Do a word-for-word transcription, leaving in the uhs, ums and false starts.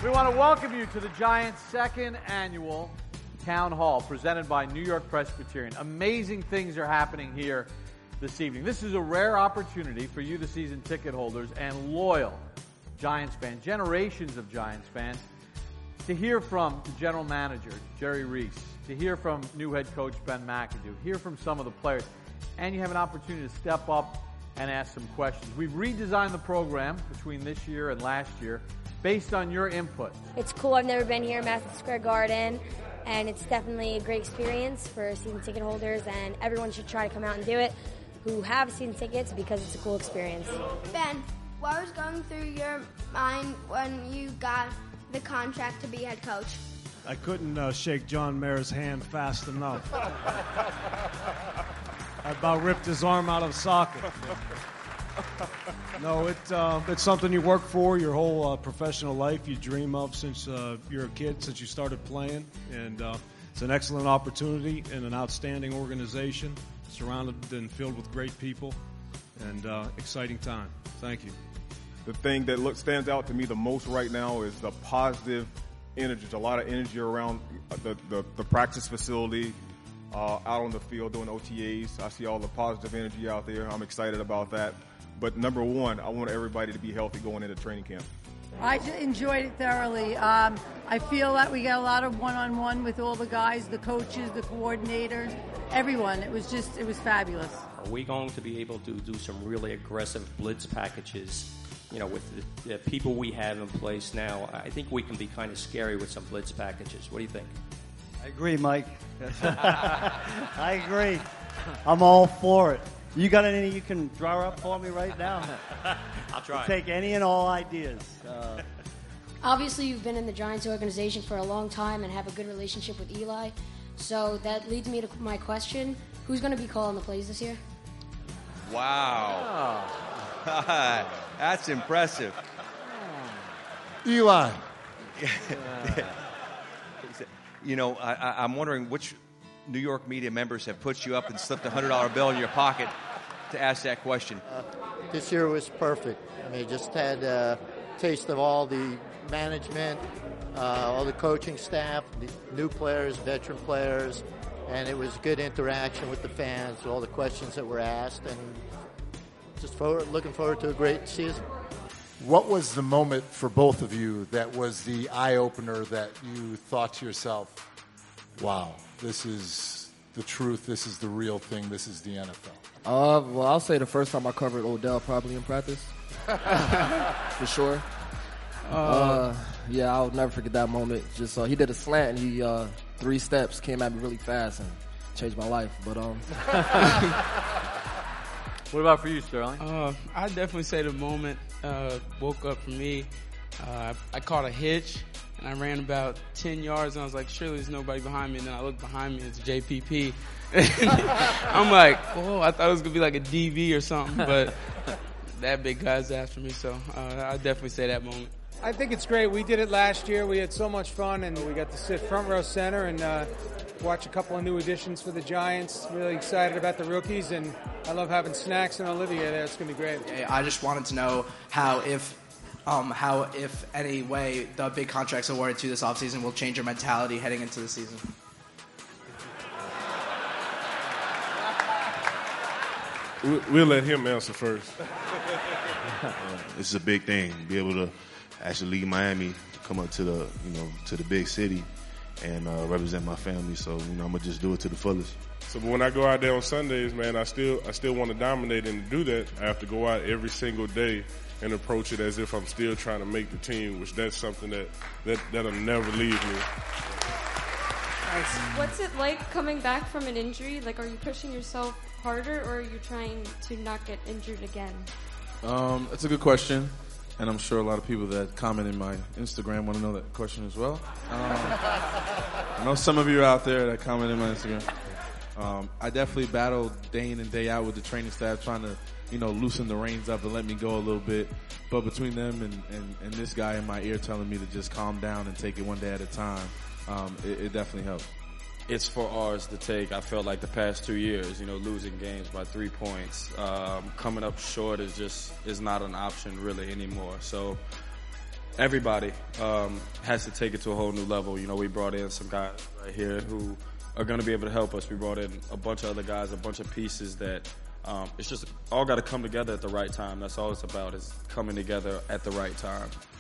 We want to welcome you to the Giants' second annual Town Hall presented by New York Presbyterian. Amazing things are happening here this evening. This is a rare opportunity for you, the season ticket holders and loyal Giants fans, generations of Giants fans, to hear from the general manager, Jerry Reese, to hear from new head coach Ben McAdoo, hear from some of the players, and you have an opportunity to step up and ask some questions. We've redesigned the program between this year and last year based on your input. It's cool. I've never been here, Madison Square Garden, and it's definitely a great experience for season ticket holders, and everyone should try to come out and do it who have season tickets because it's a cool experience. Ben, what was going through your mind when you got the contract to be head coach? I couldn't uh, shake John Mayer's hand fast enough. I about ripped his arm out of socket. No, it, uh, it's something you work for your whole uh, professional life. You dream of since uh, you're a kid, since you started playing. And uh, it's an excellent opportunity and an outstanding organization, surrounded and filled with great people, and uh, exciting time. Thank you. The thing that look, stands out to me the most right now is the positive energy. There's a lot of energy around the, the, the practice facility, uh, out on the field doing O T As. I see all the positive energy out there. I'm excited about that. But number one, I want everybody to be healthy going into training camp. I enjoyed it thoroughly. Um, I feel that we got a lot of one-on-one with all the guys, the coaches, the coordinators, everyone. It was just, it was fabulous. Are we going to be able to do some really aggressive blitz packages? You know, with the, the people we have in place now, I think we can be kind of scary with some blitz packages. What do you think? I agree, Mike. I agree. I'm all for it. You got any you can draw up for me right now? I'll try. I'll take any and all ideas. Uh, Obviously, you've been in the Giants organization for a long time and have a good relationship with Eli. So that leads me to my question. Who's going to be calling the plays this year? Wow. Oh. That's impressive. Eli. You know, I, I, I'm wondering which New York media members have put you up and slipped a one hundred dollar bill in your pocket to ask that question. Uh, this year was perfect. I mean, just had a taste of all the management, uh, all the coaching staff, the new players, veteran players, and it was good interaction with the fans, all the questions that were asked, and just forward, looking forward to a great season. What was the moment for both of you that was the eye-opener that you thought to yourself, wow, this is the truth, this is the real thing, this is the N F L? Uh, well, I'll say the first time I covered Odell probably in practice. For sure. Uh, uh, yeah, I'll never forget that moment. Just uh, he did a slant and he uh, three steps came at me really fast and changed my life. But um, what about for you, Sterling? Uh, I definitely say the moment uh, woke up for me. Uh, I caught a hitch and I ran about ten yards and I was like, surely there's nobody behind me. And then I looked behind me, it's J P P. I'm like, whoa, I thought it was going to be like a D V or something, but that big guy's after me, so uh, I'd definitely say that moment. I think it's great. We did it last year. We had so much fun, and we got to sit front row center and uh, watch a couple of new additions for the Giants. Really excited about the rookies, and I love having Snacks and Olivia there. It's going to be great. I just wanted to know how, if um, how, if any way, the big contracts awarded to this offseason will change your mentality heading into the season. We'll let him answer first. Uh, this is a big thing. Be able to actually leave Miami to come up to the, you know, to the big city and uh, represent my family. So, you know, I'm gonna just do it to the fullest. So when I go out there on Sundays, man, I still I still want to dominate, and to do that, I have to go out every single day and approach it as if I'm still trying to make the team, which that's something that, that, that'll never leave me. What's it like coming back from an injury? Like, are you pushing yourself harder, or are you trying to not get injured again? Um, it's a good question, and I'm sure a lot of people that comment in my Instagram want to know that question as well. Um, I know some of you are out there that comment in my Instagram. Um, I definitely battle day in and day out with the training staff trying to, you know, loosen the reins up and let me go a little bit. But between them and, and, and this guy in my ear telling me to just calm down and take it one day at a time, um, it, it definitely helps. It's for ours to take. I felt like the past two years, you know, losing games by three points, um, coming up short is just is not an option really anymore. So everybody um, has to take it to a whole new level. You know, we brought in some guys right here who are going to be able to help us. We brought in a bunch of other guys, a bunch of pieces that um, it's just all got to come together at the right time. That's all it's about, is coming together at the right time.